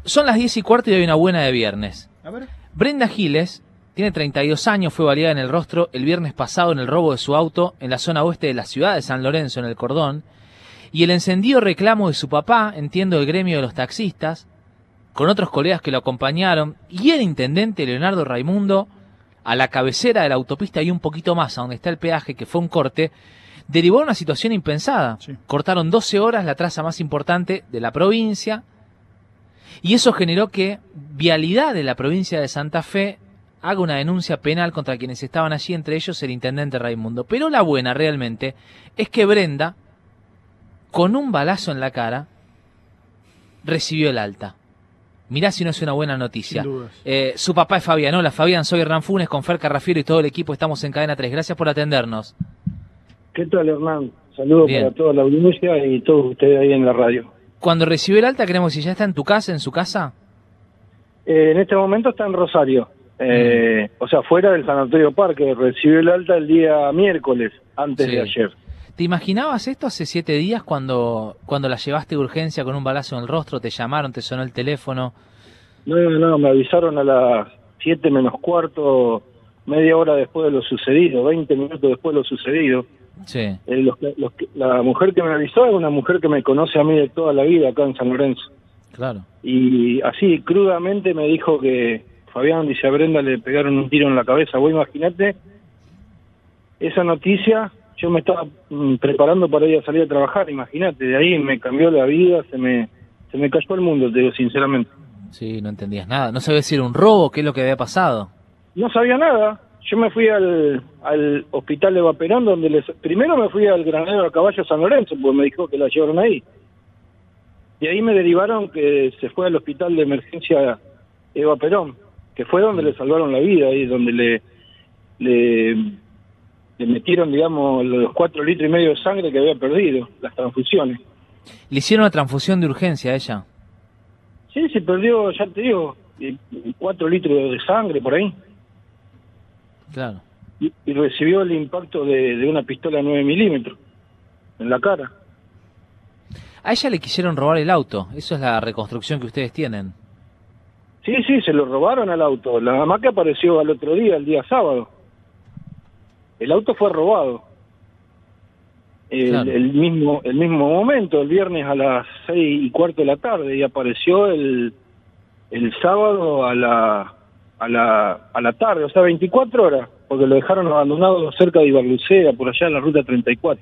Son las 10:15 y hay una buena de viernes. A ver. Brenda Giles tiene 32 años, fue baleada en el rostro el viernes pasado en el robo de su auto en la zona oeste de la ciudad de San Lorenzo, en el Cordón, y el encendido reclamo de su papá, entiendo el gremio de los taxistas, con otros colegas que lo acompañaron, y el intendente Leonardo Raimundo, a la cabecera de la autopista y un poquito más, a donde está el peaje, que fue un corte, derivó a una situación impensada. Sí. Cortaron 12 horas la traza más importante de la provincia, y eso generó que Vialidad de la provincia de Santa Fe haga una denuncia penal contra quienes estaban allí, entre ellos el intendente Raimundo. Pero la buena realmente es que Brenda, con un balazo en la cara, recibió el alta. Mirá si no es una buena noticia. Sin dudas. Su papá es Fabián. Hola Fabián, soy Hernán Funes con Fer Carrafiero y todo el equipo. Estamos en Cadena 3. Gracias por atendernos. ¿Qué tal, Hernán? Saludos Bien. para toda la audiencia y todos ustedes ahí en la radio. Cuando recibió el alta, queremos si ya está en tu casa, en su casa. En este momento está en Rosario, o sea, fuera del Sanatorio Parque. Recibió el alta el día miércoles, antes Sí. de ayer. ¿Te imaginabas esto hace 7 días cuando la llevaste de urgencia con un balazo en el rostro? ¿Te llamaron, te sonó el teléfono? No, me avisaron a las 7 menos cuarto, media hora después de lo sucedido, 20 minutos después de lo sucedido. Sí. La mujer que me avisó es una mujer que me conoce a mí de toda la vida acá en San Lorenzo. Claro. Y así, crudamente me dijo que Fabián, dice, a Brenda le pegaron un tiro en la cabeza. Vos imaginate esa noticia. Yo me estaba preparando para ir a salir a trabajar, imagínate, de ahí me cambió la vida, se me cayó el mundo, te digo sinceramente. Sí, no entendías nada. No sabías si era un robo, qué es lo que había pasado. No sabía nada. Yo me fui al hospital de Vaperón, donde primero me fui al Granadero a Caballo San Lorenzo, porque me dijo que la llevaron ahí. Y ahí me derivaron que se fue al hospital de emergencia Eva Perón, que fue donde le salvaron la vida y donde le metieron, digamos, los 4,5 litros de sangre que había perdido, las transfusiones. Le hicieron una transfusión de urgencia a ella. Sí, se perdió, ya te digo, 4 litros de sangre por ahí. Claro. Y recibió el impacto de una pistola 9 milímetros en la cara. A ella le quisieron robar el auto. Eso es la reconstrucción que ustedes tienen. Sí, se lo robaron al auto. La mamá que apareció al otro día, el día sábado. El auto fue robado. Claro. El mismo momento, el viernes a las 6:15 de la tarde, y apareció el sábado a la tarde, o sea, 24 horas, porque lo dejaron abandonado cerca de Ibarlucea, por allá en la ruta 34.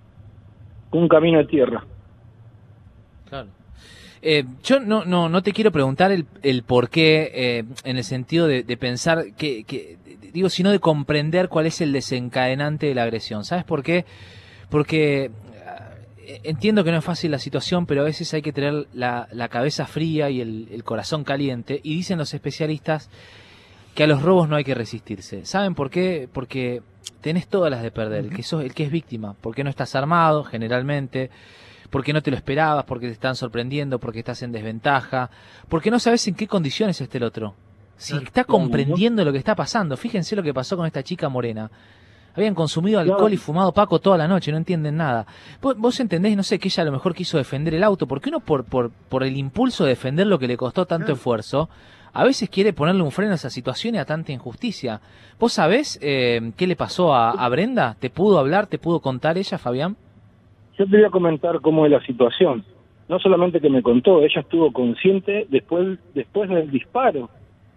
Un camino de tierra. Claro. Yo no te quiero preguntar el por qué, en el sentido de pensar digo, sino de comprender cuál es el desencadenante de la agresión. ¿Sabes por qué? Porque entiendo que no es fácil la situación, pero a veces hay que tener la cabeza fría y el corazón caliente. Y dicen los especialistas que a los robos no hay que resistirse. ¿Saben por qué? Porque tenés todas las de perder. El que es víctima. Porque no estás armado, generalmente. Porque no te lo esperabas, porque te están sorprendiendo, porque estás en desventaja, porque no sabes en qué condiciones está el otro. Si está comprendiendo lo que está pasando. Fíjense lo que pasó con esta chica morena. Habían consumido alcohol y fumado paco toda la noche, no entienden nada. Vos entendés, no sé, que ella a lo mejor quiso defender el auto, porque uno por el impulso de defender lo que le costó tanto esfuerzo, a veces quiere ponerle un freno a esa situación y a tanta injusticia. ¿Vos sabés qué le pasó a Brenda? ¿Te pudo hablar, te pudo contar ella, Fabián? Yo te voy a comentar cómo es la situación. No solamente que me contó, ella estuvo consciente después del disparo.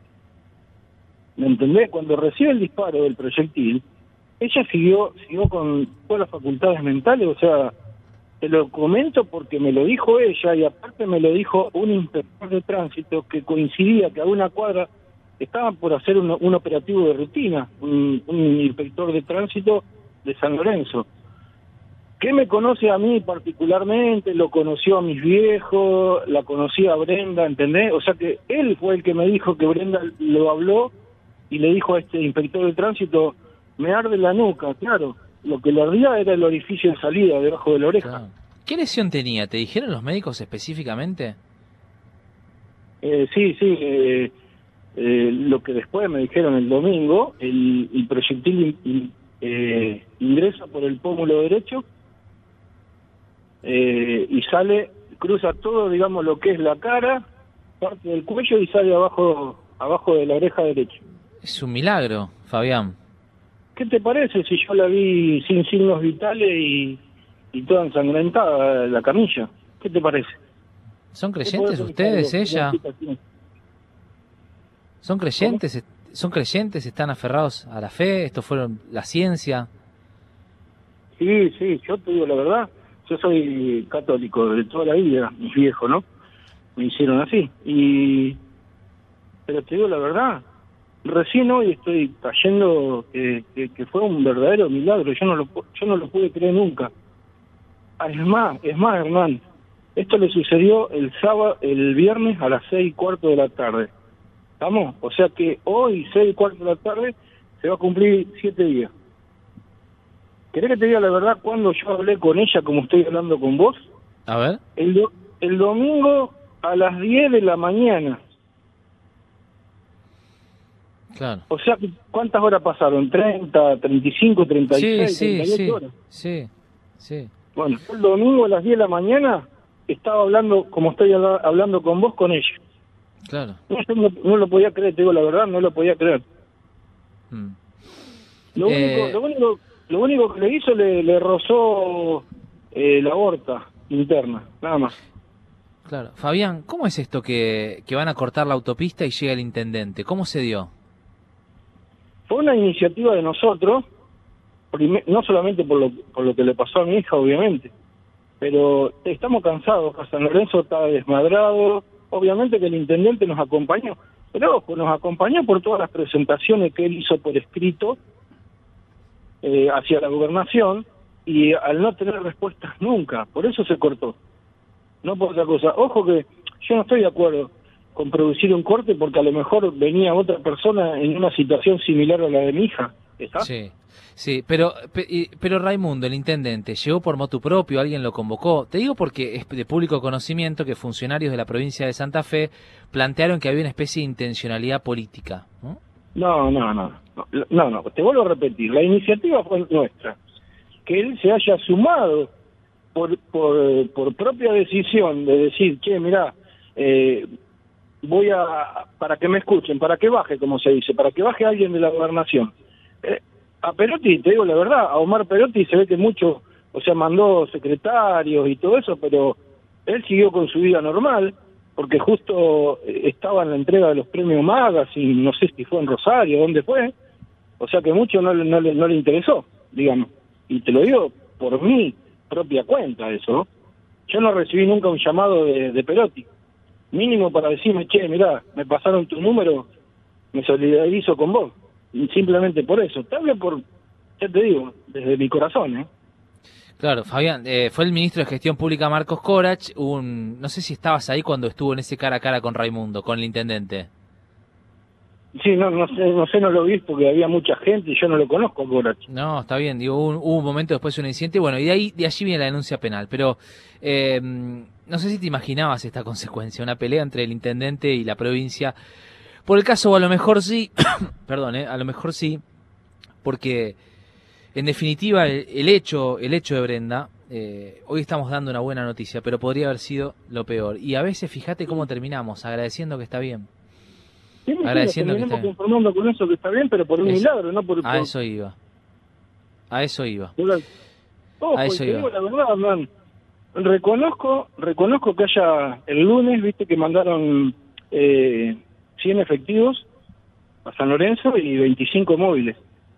¿Me entendés? Cuando recibe el disparo del proyectil, ella siguió con todas las facultades mentales. O sea, te lo comento porque me lo dijo ella, y aparte me lo dijo un inspector de tránsito que coincidía que a una cuadra estaban por hacer un operativo de rutina, un inspector de tránsito de San Lorenzo. ¿Qué me conoce a mí particularmente? Lo conoció a mis viejos, la conocía a Brenda, ¿entendés? O sea que él fue el que me dijo que Brenda lo habló y le dijo a este inspector de tránsito, me arde la nuca, claro. Lo que le ardía era el orificio de salida, debajo de la oreja. Claro. ¿Qué lesión tenía? ¿Te dijeron los médicos específicamente? Sí. Lo que después me dijeron el domingo, el proyectil ingresa por el pómulo derecho, y cruza todo, digamos, lo que es la cara, parte del cuello y sale abajo de la oreja derecha. Es un milagro, Fabián. ¿Qué te parece si yo la vi sin signos vitales y toda ensangrentada la camilla? ¿Qué te parece? ¿Son ¿Qué creyentes podés ustedes, pensar de la ella? situación? ¿Son creyentes? ¿Son creyentes? ¿Están aferrados a la fe? ¿Esto fueron la ciencia? Sí, sí, yo te digo la verdad, yo soy católico de toda la vida, mis viejos, ¿no? Me hicieron así. Pero te digo la verdad, recién hoy estoy cayendo que fue un verdadero milagro, yo no lo pude creer nunca. Es más, Hernán, esto le sucedió el viernes a las 6:15 de la tarde. ¿Estamos? O sea que hoy, 6:15 de la tarde, se va a cumplir 7 días. ¿Querés que te diga la verdad cuando yo hablé con ella como estoy hablando con vos? A ver. El domingo a las 10 de la mañana. Claro. O sea, ¿cuántas horas pasaron? 30, 35, Sí, 36, sí, 38 sí, horas. sí, sí. Bueno, el domingo a las 10 de la mañana estaba hablando, como estoy hablando con vos, con ella. Claro. No, yo no lo podía creer, te digo la verdad, no lo podía creer. Mm. Lo único que le hizo, le rozó la aorta interna, nada más. Claro. Fabián, ¿cómo es esto que van a cortar la autopista y llega el intendente? ¿Cómo se dio? Fue una iniciativa de nosotros, no solamente por lo que le pasó a mi hija, obviamente, pero estamos cansados. San Lorenzo está desmadrado, obviamente que el intendente nos acompañó, pero ojo, nos acompañó por todas las presentaciones que él hizo por escrito hacia la gobernación, y al no tener respuestas nunca, por eso se cortó, no por otra cosa. Ojo que yo no estoy de acuerdo con producir un corte porque a lo mejor venía otra persona en una situación similar a la de mi hija, ¿está? Sí, sí, pero Raimundo, el intendente, llegó por motu propio, alguien lo convocó. Te digo porque es de público conocimiento que funcionarios de la provincia de Santa Fe plantearon que había una especie de intencionalidad política, ¿no? No, te vuelvo a repetir, la iniciativa fue nuestra. Que él se haya sumado por propia decisión de decir, che, mirá, para que me escuchen, para que baje, como se dice, para que baje alguien de la gobernación. A Perotti, te digo la verdad, a Omar Perotti se ve que mucho, o sea, mandó secretarios y todo eso, pero él siguió con su vida normal, porque justo estaba en la entrega de los premios Magazine, no sé si fue en Rosario, dónde fue, o sea que mucho no le interesó, digamos. Y te lo digo por mi propia cuenta eso, ¿no? Yo no recibí nunca un llamado de Perotti, mínimo para decirme, che, mirá, me pasaron tu número, me solidarizo con vos, y simplemente por eso. Te hablo ya te digo, desde mi corazón, ¿eh? Claro, Fabián, fue el ministro de Gestión Pública Marcos Corach, no sé si estabas ahí cuando estuvo en ese cara a cara con Raimundo, con el intendente. Sí, no sé, no lo vi porque había mucha gente y yo no lo conozco, Corach. No, está bien, digo, hubo un momento después de un incidente, bueno, y de allí viene la denuncia penal, pero no sé si te imaginabas esta consecuencia, una pelea entre el intendente y la provincia, por el caso, o a lo mejor sí, perdón, a lo mejor sí, porque en definitiva el hecho de Brenda, hoy estamos dando una buena noticia, pero podría haber sido lo peor, y a veces fíjate cómo terminamos, agradeciendo que está bien. Sí, Agradeciendo que está bien. conformando con eso que está bien, pero por un milagro, no por... A eso iba. A eso iba. Ojo, A eso te iba. digo la verdad, man. Reconozco que haya el lunes, viste que mandaron 100 efectivos a San Lorenzo y 25 móviles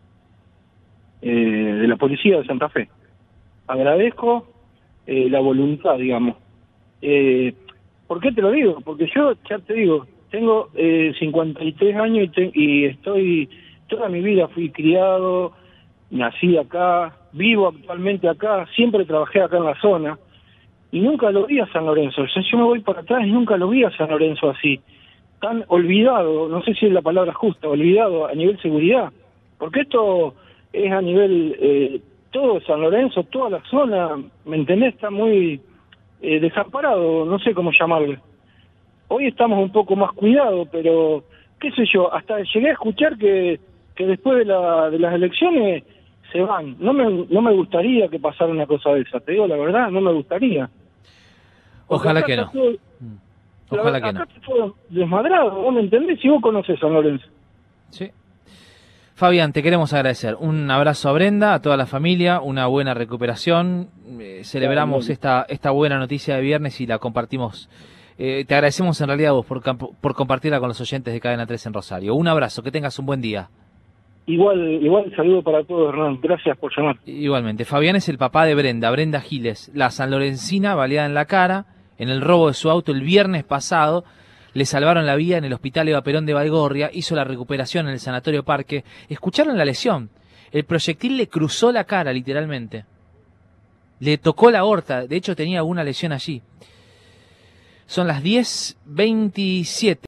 de la policía de Santa Fe. Agradezco la voluntad, digamos. ¿Por qué te lo digo? Porque yo, ya te digo, tengo 53 años y estoy, toda mi vida fui criado, nací acá, vivo actualmente acá, siempre trabajé acá en la zona y nunca lo vi a San Lorenzo. O sea, yo me voy para atrás y nunca lo vi a San Lorenzo así, tan olvidado, no sé si es la palabra justa, olvidado a nivel seguridad, porque esto es a nivel, todo San Lorenzo, toda la zona, ¿me entendés? Está muy desamparado, no sé cómo llamarle. Hoy estamos un poco más cuidados, pero qué sé yo, hasta llegué a escuchar que después de las elecciones se van. No me gustaría que pasara una cosa de esa, te digo la verdad, no me gustaría. Porque Ojalá acá que está no. todo, Ojalá que acá no. fue desmadrado, ¿vos me entendés? Si vos conocés San Lorenzo. Sí. Fabián, te queremos agradecer. Un abrazo a Brenda, a toda la familia, una buena recuperación. Celebramos esta buena noticia de viernes y la compartimos. Te agradecemos en realidad a vos por compartirla con los oyentes de Cadena 3 en Rosario. Un abrazo, que tengas un buen día. Igual saludo para todos, Hernán. Gracias por llamar. Igualmente, Fabián es el papá de Brenda Giles, la sanlorencina baleada en la cara en el robo de su auto el viernes pasado. Le salvaron la vida en el Hospital Eva Perón de Baigorria, hizo la recuperación en el Sanatorio Parque. Escucharon la lesión. El proyectil le cruzó la cara, literalmente. Le tocó la aorta, de hecho tenía alguna lesión allí. Son las 10:27.